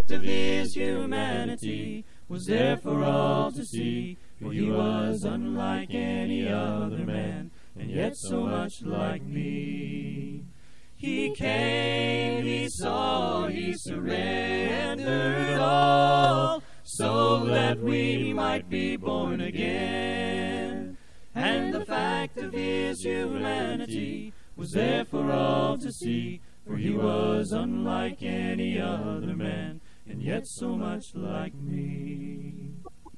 fact of his humanity was there for all to see, for he was unlike any other man, and yet so much like me. He came, he saw, he surrendered all, so that we might be born again. And the fact of his humanity was there for all to see, for he was unlike any other man, and yet so much like me.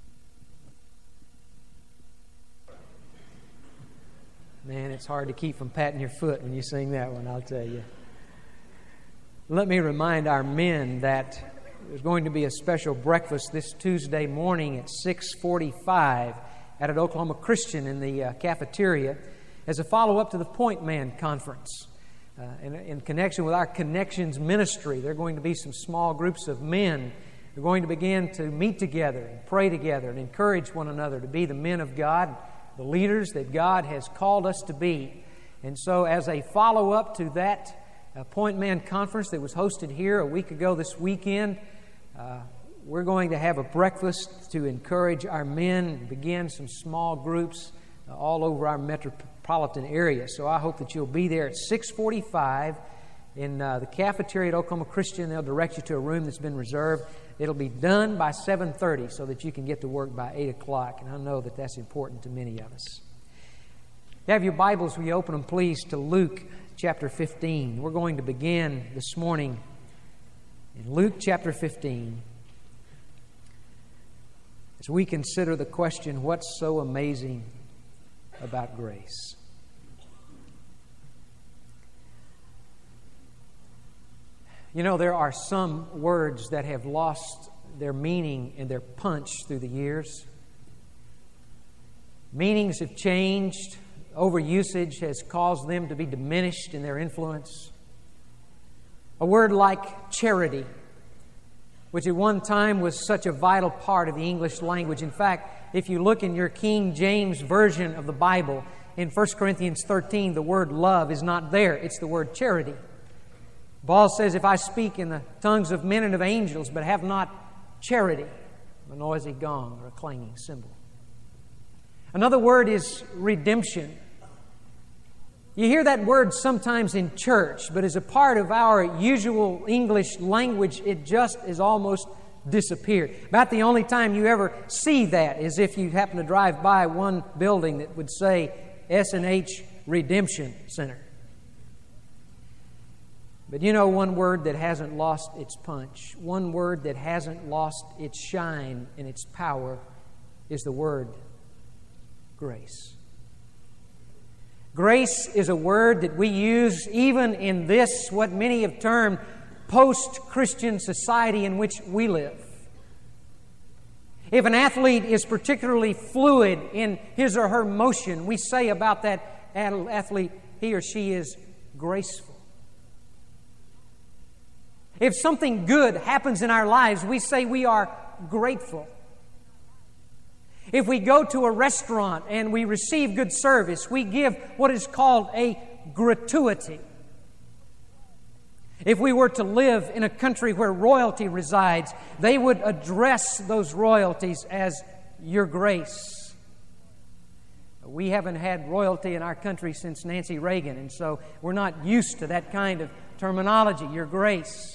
Man, it's hard to keep from patting your foot when you sing that one, I'll tell you. Let me remind our men that there's going to be a special breakfast this Tuesday morning at 6:45 at an Oklahoma Christian in the cafeteria as a follow-up to the Point Man Conference. In connection with our Connections ministry, there are going to be some small groups of men who are going to begin to meet together and pray together and encourage one another to be the men of God, the leaders that God has called us to be. And so as a follow-up to that Point Man Conference that was hosted here a week ago this weekend, we're going to have a breakfast to encourage our men and begin some small groups all over our metropolitan area. So I hope that you'll be there at 6:45 in the cafeteria at Oklahoma Christian. They'll direct you to a room that's been reserved. It'll be done by 7:30 so that you can get to work by 8 o'clock. And I know that that's important to many of us. If you have your Bibles, will you open them, please, to Luke chapter 15. We're going to begin this morning in Luke chapter 15 as we consider the question, what's so amazing about grace? You know, there are some words that have lost their meaning and their punch through the years. Meanings have changed. Overusage has caused them to be diminished in their influence. A word like charity, which at one time was such a vital part of the English language. In fact, if you look in your King James Version of the Bible, in 1 Corinthians 13, the word love is not there. It's the word charity. Paul says, if I speak in the tongues of men and of angels, but have not charity, a noisy gong or a clanging cymbal. Another word is redemption. You hear that word sometimes in church, but as a part of our usual English language, it just is almost disappeared. About the only time you ever see that is if you happen to drive by one building that would say S&H Redemption Center. But you know one word that hasn't lost its punch, one word that hasn't lost its shine and its power is the word grace. Grace is a word that we use even in this, what many have termed, post-Christian society in which we live. If an athlete is particularly fluid in his or her motion, we say about that athlete, he or she is graceful. If something good happens in our lives, we say we are grateful. If we go to a restaurant and we receive good service, we give what is called a gratuity. If we were to live in a country where royalty resides, they would address those royalties as Your Grace. We haven't had royalty in our country since Nancy Reagan, and so we're not used to that kind of terminology, Your Grace.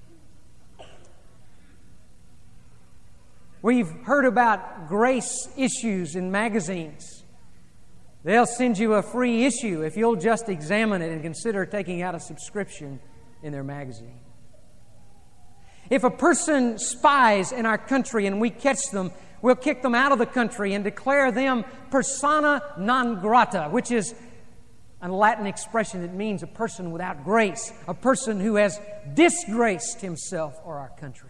We've heard about grace issues in magazines. They'll send you a free issue if you'll just examine it and consider taking out a subscription in their magazine. If a person spies in our country and we catch them, we'll kick them out of the country and declare them persona non grata, which is a Latin expression that means a person without grace, a person who has disgraced himself or our country.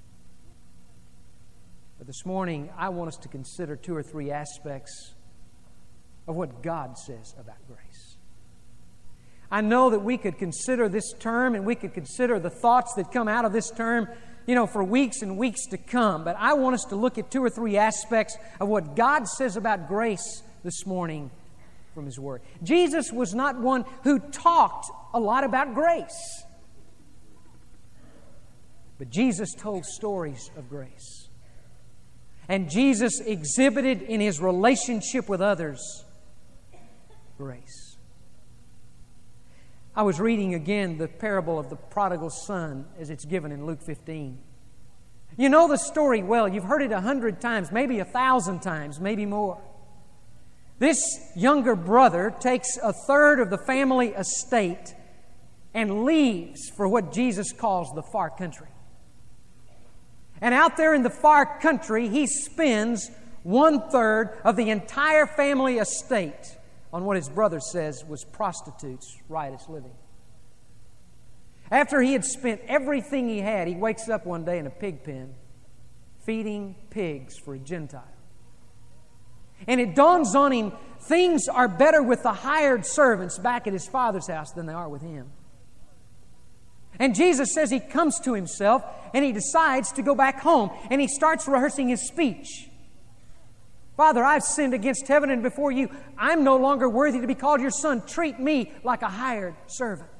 But this morning, I want us to consider two or three aspects of what God says about grace. I know that we could consider this term and we could consider the thoughts that come out of this term, for weeks and weeks to come. But I want us to look at two or three aspects of what God says about grace this morning from His Word. Jesus was not one who talked a lot about grace. But Jesus told stories of grace. And Jesus exhibited in His relationship with others grace. I was reading again the parable of the prodigal son as it's given in Luke 15. You know the story well. You've heard it 100 times, maybe 1,000 times, maybe more. This younger brother takes a third of the family estate and leaves for what Jesus calls the far country. And out there in the far country, he spends 1/3 of the entire family estate on what his brother says was prostitutes' riotous living. After he had spent everything he had, he wakes up one day in a pig pen feeding pigs for a Gentile. And it dawns on him, things are better with the hired servants back at his father's house than they are with him. And Jesus says he comes to himself and he decides to go back home, and he starts rehearsing his speech. Father, I've sinned against heaven and before you. I'm no longer worthy to be called your son. Treat me like a hired servant.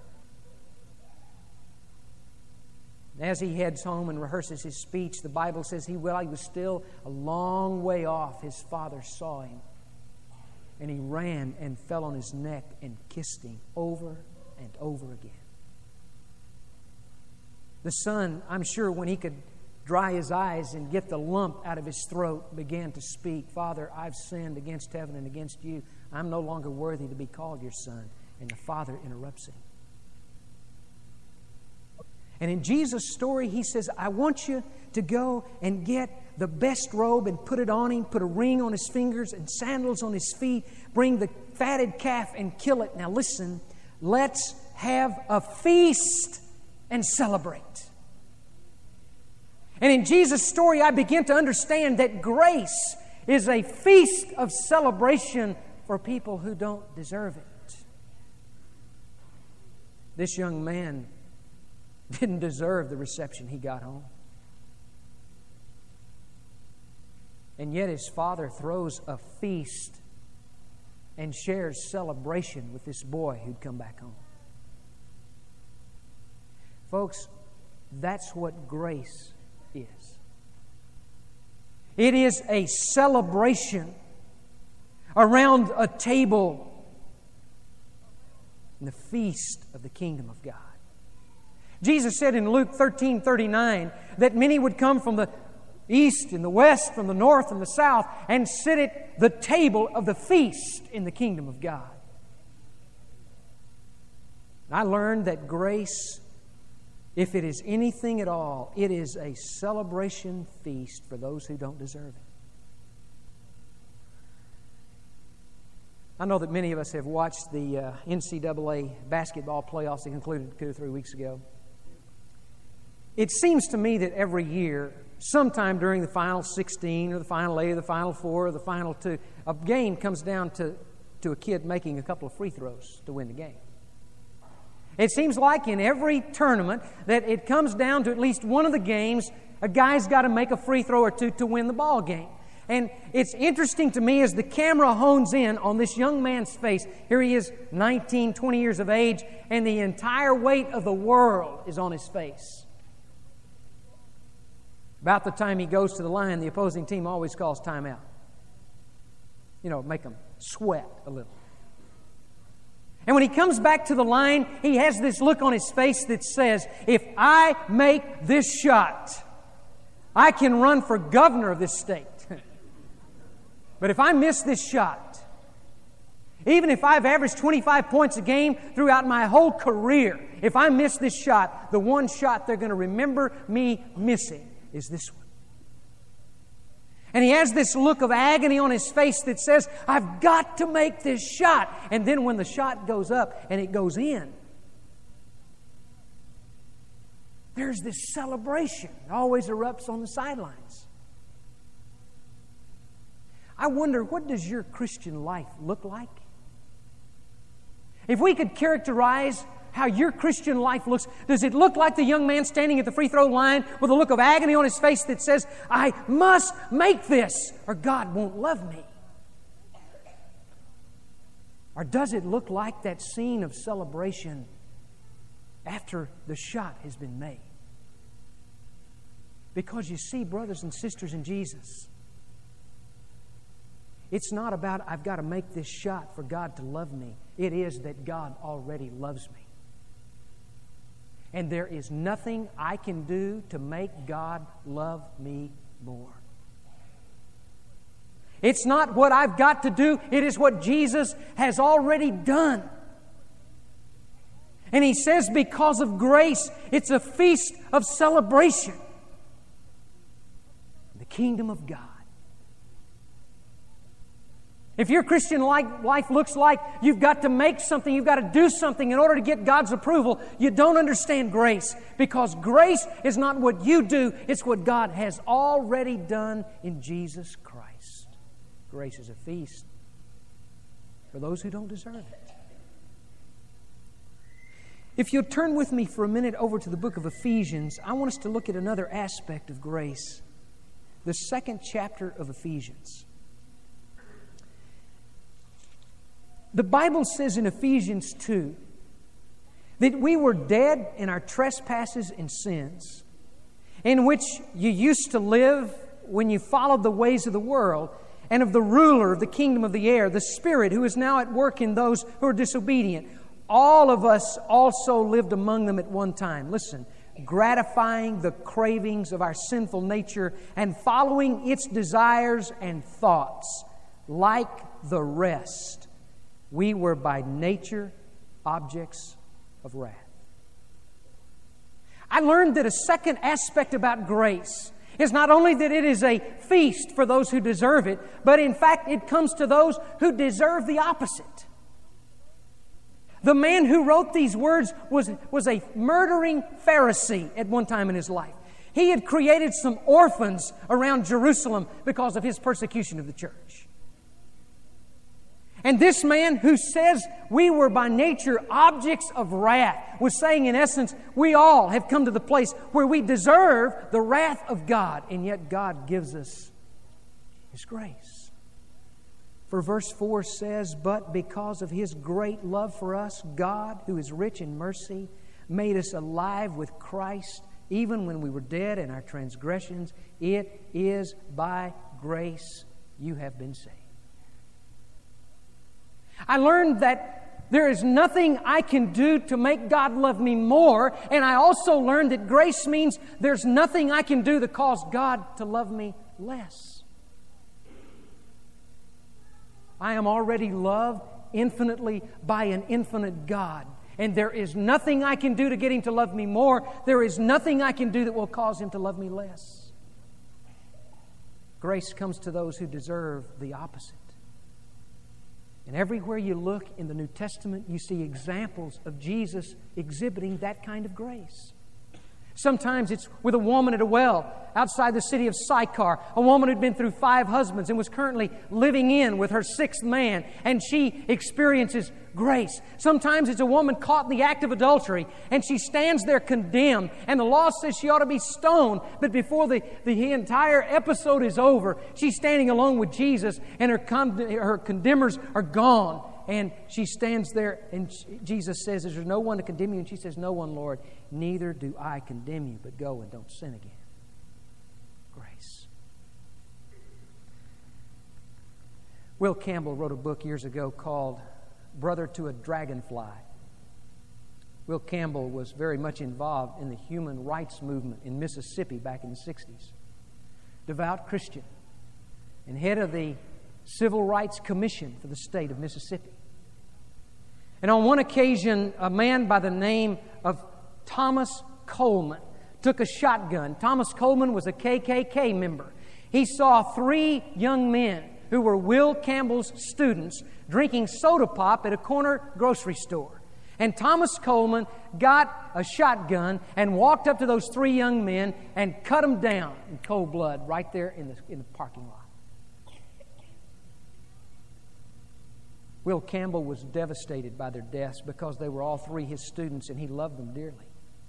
As he heads home and rehearses his speech, the Bible says while he was still a long way off, his father saw him. And he ran and fell on his neck and kissed him over and over again. The son, I'm sure when he could dry his eyes and get the lump out of his throat, began to speak, Father, I've sinned against heaven and against you. I'm no longer worthy to be called your son. And the father interrupts him. And in Jesus' story, he says, I want you to go and get the best robe and put it on him, put a ring on his fingers and sandals on his feet, bring the fatted calf and kill it. Now listen, let's have a feast and celebrate. And in Jesus' story, I begin to understand that grace is a feast of celebration for people who don't deserve it. This young man didn't deserve the reception he got home. And yet his father throws a feast and shares celebration with this boy who'd come back home. Folks, that's what grace is. It is a celebration around a table in the feast of the kingdom of God. Jesus said in Luke 13:39 that many would come from the east and the west, from the north and the south, and sit at the table of the feast in the kingdom of God. And I learned that grace, if it is anything at all, it is a celebration feast for those who don't deserve it. I know that many of us have watched the NCAA basketball playoffs that concluded 2 or 3 weeks ago. It seems to me that every year, sometime during the Final 16 or the Final 8 or the Final 4 or the Final 2, a game comes down to a kid making a couple of free throws to win the game. It seems like in every tournament that it comes down to at least one of the games, a guy's got to make a free throw or two to win the ball game. And it's interesting to me as the camera hones in on this young man's face. Here he is, 19, 20 years of age, and the entire weight of the world is on his face. About the time he goes to the line, the opposing team always calls timeout. Make them sweat a little. And when he comes back to the line, he has this look on his face that says, if I make this shot, I can run for governor of this state. But if I miss this shot, even if I've averaged 25 points a game throughout my whole career, if I miss this shot, the one shot they're going to remember me missing is this one. And he has this look of agony on his face that says, I've got to make this shot. And then when the shot goes up and it goes in, there's this celebration. It always erupts on the sidelines. I wonder, what does your Christian life look like? If we could characterize how your Christian life looks, does it look like the young man standing at the free throw line with a look of agony on his face that says, I must make this or God won't love me? Or does it look like that scene of celebration after the shot has been made? Because you see, brothers and sisters in Jesus, it's not about I've got to make this shot for God to love me. It is that God already loves me. And there is nothing I can do to make God love me more. It's not what I've got to do. It is what Jesus has already done. And He says because of grace, it's a feast of celebration. The kingdom of God. If your Christian life looks like you've got to make something, you've got to do something in order to get God's approval, you don't understand grace. Because grace is not what you do, it's what God has already done in Jesus Christ. Grace is a feast for those who don't deserve it. If you'll turn with me for a minute over to the book of Ephesians, I want us to look at another aspect of grace. The 2nd chapter of Ephesians. The Bible says in Ephesians 2 that we were dead in our trespasses and sins, in which you used to live when you followed the ways of the world and of the ruler of the kingdom of the air, the Spirit who is now at work in those who are disobedient. All of us also lived among them at one time. Listen, gratifying the cravings of our sinful nature and following its desires and thoughts. Like the rest, we were by nature objects of wrath. I learned that a second aspect about grace is not only that it is a feast for those who deserve it, but in fact it comes to those who deserve the opposite. The man who wrote these words was a murdering Pharisee at one time in his life. He had created some orphans around Jerusalem because of his persecution of the church. And this man who says we were by nature objects of wrath was saying in essence, we all have come to the place where we deserve the wrath of God, and yet God gives us His grace. For verse 4 says, but because of His great love for us, God, who is rich in mercy, made us alive with Christ, even when we were dead in our transgressions. It is by grace you have been saved. I learned that there is nothing I can do to make God love me more, and I also learned that grace means there's nothing I can do to cause God to love me less. I am already loved infinitely by an infinite God, and there is nothing I can do to get Him to love me more. There is nothing I can do that will cause Him to love me less. Grace comes to those who deserve the opposite. And everywhere you look in the New Testament, you see examples of Jesus exhibiting that kind of grace. Sometimes it's with a woman at a well outside the city of Sychar, a woman who'd been through 5 husbands and was currently living in with her 6th man, and she experiences grace. Sometimes it's a woman caught in the act of adultery, and she stands there condemned, and the law says she ought to be stoned, but before the entire episode is over, she's standing alone with Jesus, and her condemners are gone. And she stands there, and Jesus says, is there no one to condemn you? And she says, no one, Lord. Neither do I condemn you, but go and don't sin again. Grace. Will Campbell wrote a book years ago called Brother to a Dragonfly. Will Campbell was very much involved in the human rights movement in Mississippi back in the 60s. Devout Christian and head of the Civil Rights Commission for the state of Mississippi. And on one occasion, a man by the name of Thomas Coleman took a shotgun. Thomas Coleman was a KKK member. He saw 3 young men who were Will Campbell's students drinking soda pop at a corner grocery store. And Thomas Coleman got a shotgun and walked up to those 3 young men and cut them down in cold blood right there in the parking lot. Will Campbell was devastated by their deaths because they were all 3 his students and he loved them dearly.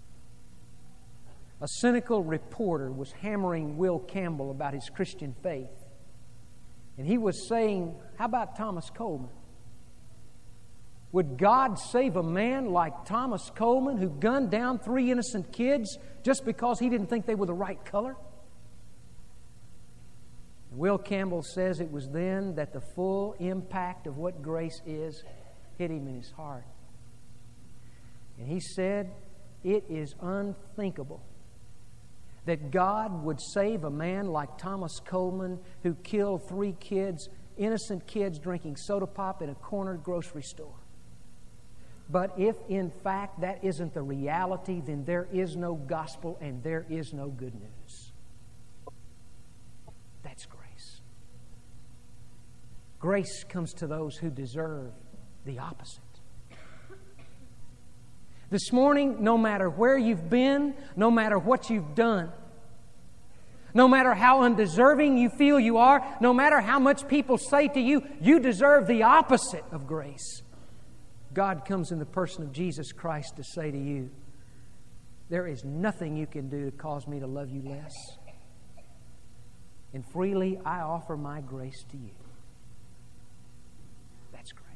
A cynical reporter was hammering Will Campbell about his Christian faith. And he was saying, how about Thomas Coleman? Would God save a man like Thomas Coleman who gunned down 3 innocent kids just because he didn't think they were the right color? Will Campbell says it was then that the full impact of what grace is hit him in his heart. And he said, it is unthinkable that God would save a man like Thomas Coleman, who killed 3 kids, innocent kids drinking soda pop in a cornered grocery store. But if in fact that isn't the reality, then there is no gospel and there is no good news. That's grace. Grace comes to those who deserve the opposite. This morning, no matter where you've been, no matter what you've done, no matter how undeserving you feel you are, no matter how much people say to you, you deserve the opposite of grace, God comes in the person of Jesus Christ to say to you, there is nothing you can do to cause me to love you less. And freely I offer my grace to you. That's grace.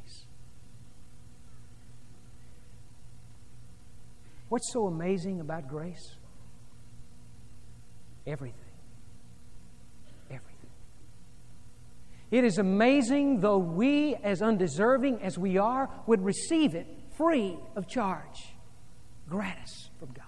What's so amazing about grace? Everything. Everything. It is amazing, though we, as undeserving as we are, would receive it free of charge, gratis from God.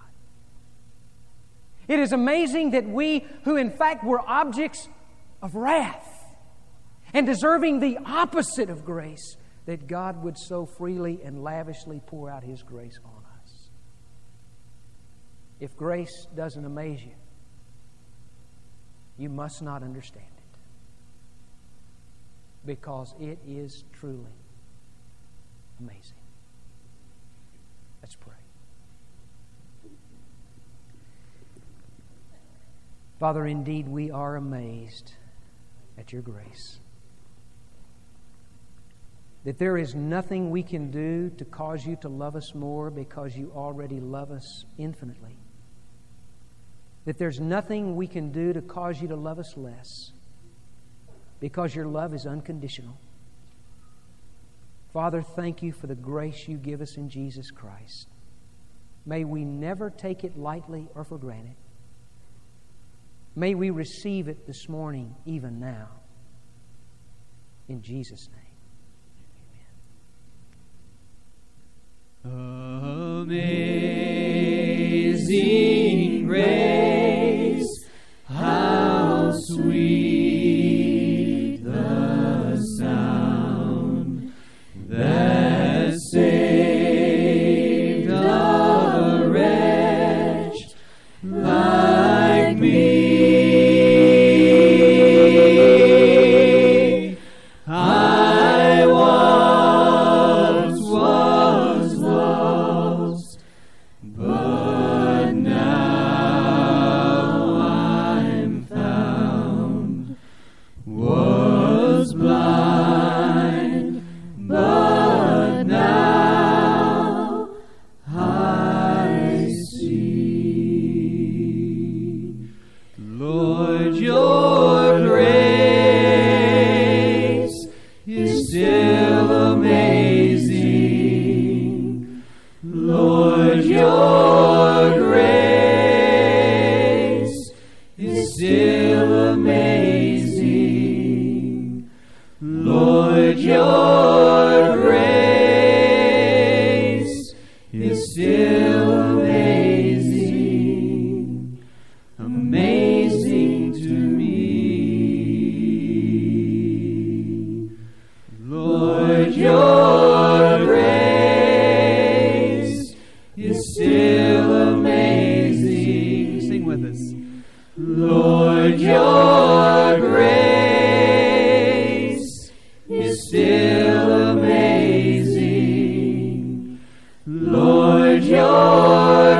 It is amazing that we, who in fact were objects of wrath and deserving the opposite of grace, that God would so freely and lavishly pour out His grace on us. If grace doesn't amaze you, you must not understand it, because it is truly amazing. Let's pray. Father, indeed we are amazed at your grace. That there is nothing we can do to cause you to love us more, because you already love us infinitely. That there's nothing we can do to cause you to love us less, because your love is unconditional. Father, thank you for the grace you give us in Jesus Christ. May we never take it lightly or for granted. May we receive it this morning, even now. In Jesus' name. Amazing grace, how sweet the sound that saved a wretch like me. I once was lost, but now I'm found. Was blind, but now I see. Lord, your grace is still amazing. Lord, your grace is still amazing. Lord, your grace is still amazing, amazing to me. Lord, your grace is still amazing. Sing with us. Lord, your grace is still amazing. Lord, your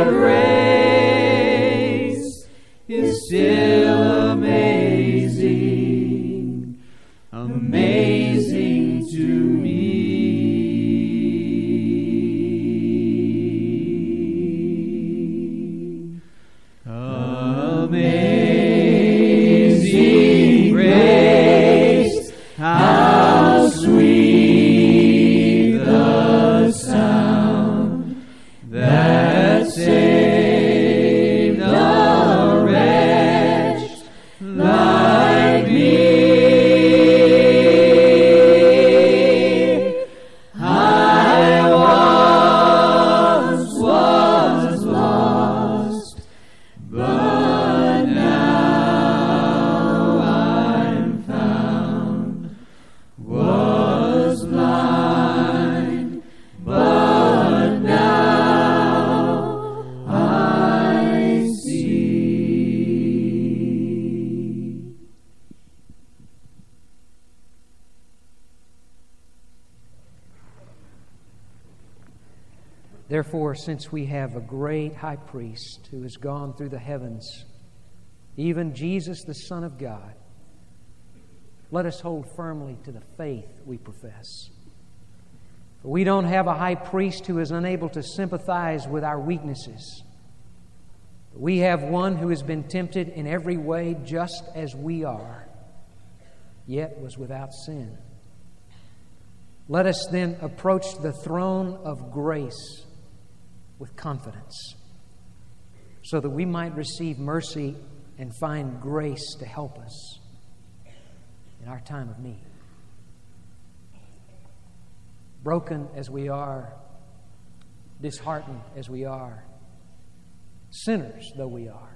grace is still amazing, amazing to me. Amazing grace, how sweet the sound that saved a wretch like me. Therefore, since we have a great high priest who has gone through the heavens, even Jesus, the Son of God, let us hold firmly to the faith we profess. For we don't have a high priest who is unable to sympathize with our weaknesses. But we have one who has been tempted in every way just as we are, yet was without sin. Let us then approach the throne of grace with confidence, so that we might receive mercy and find grace to help us in our time of need. Broken as we are, disheartened as we are, sinners though we are,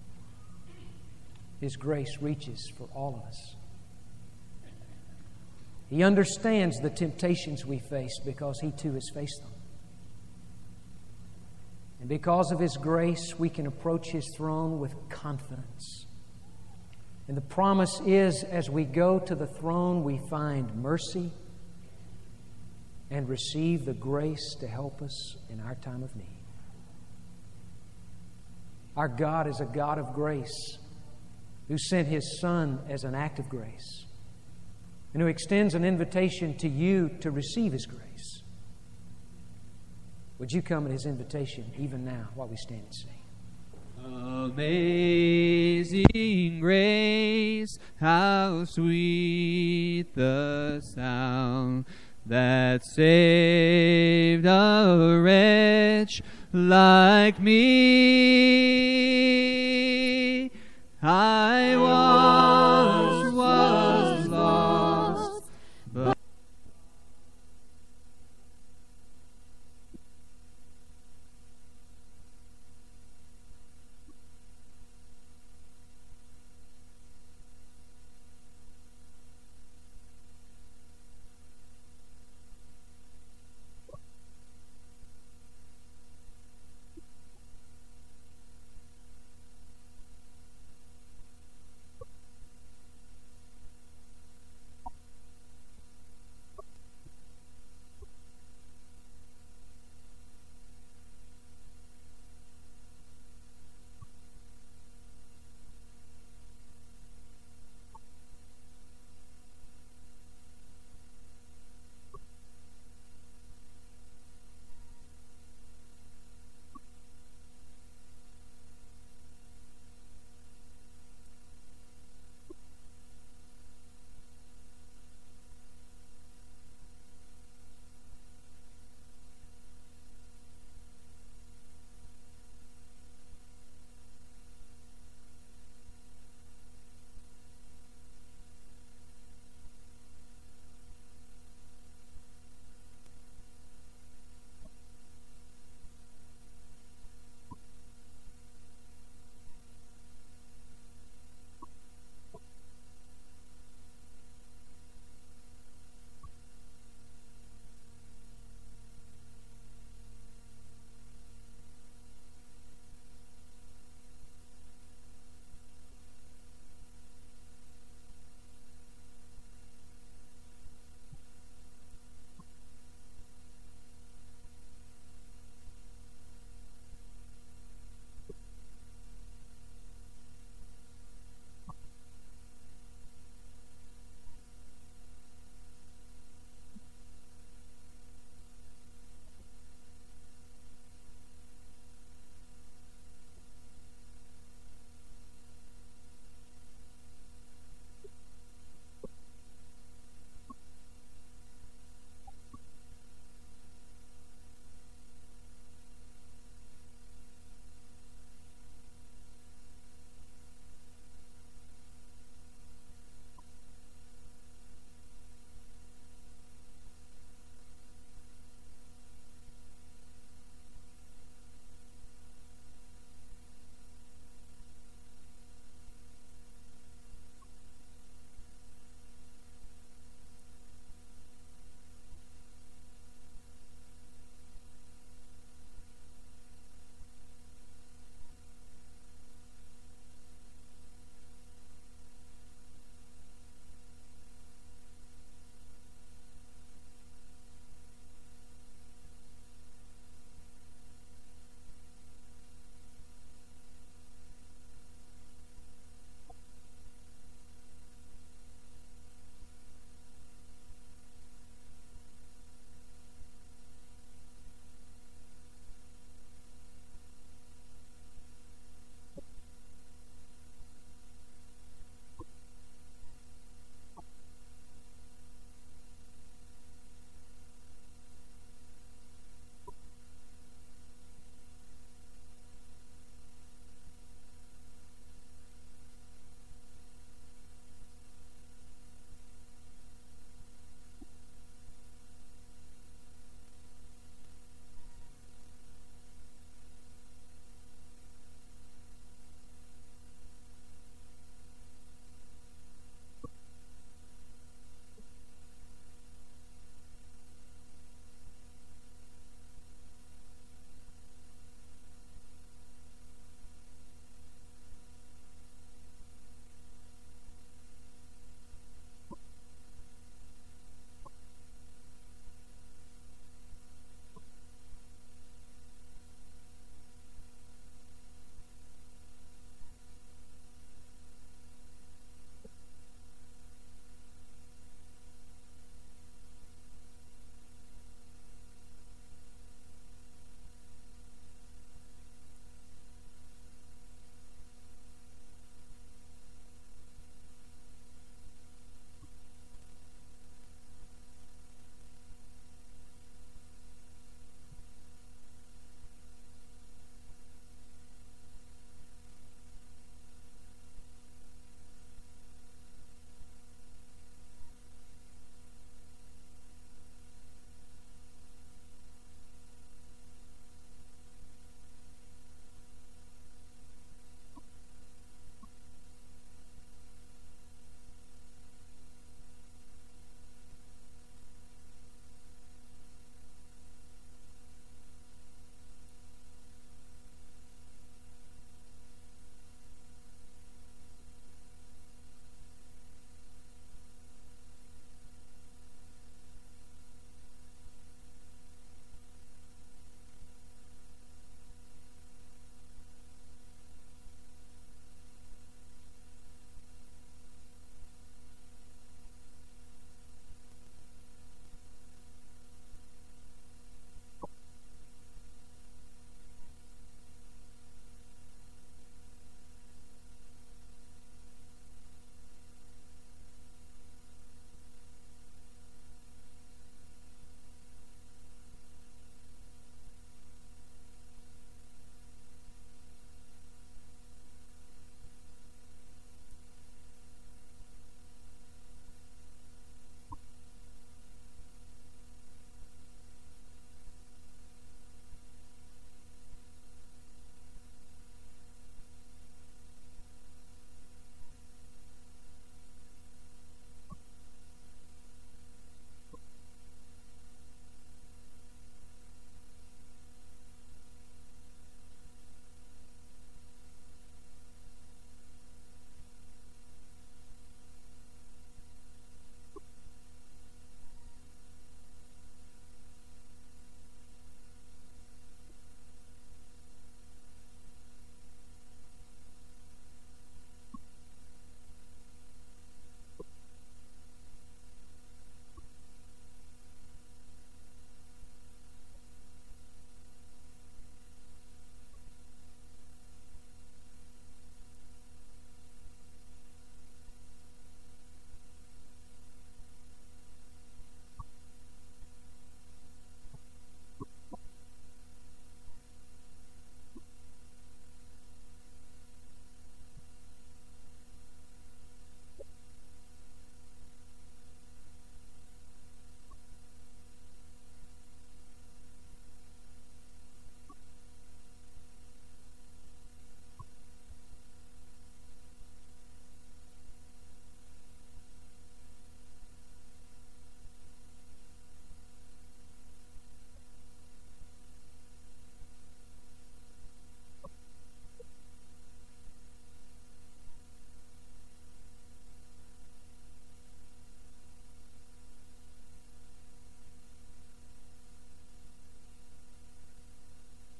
His grace reaches for all of us. He understands the temptations we face because He too has faced them. And because of His grace, we can approach His throne with confidence. And the promise is, as we go to the throne, we find mercy and receive the grace to help us in our time of need. Our God is a God of grace who sent His Son as an act of grace and who extends an invitation to you to receive His grace. Would you come at His invitation even now while we stand and sing? Amazing grace, how sweet the sound that saved a wretch like me.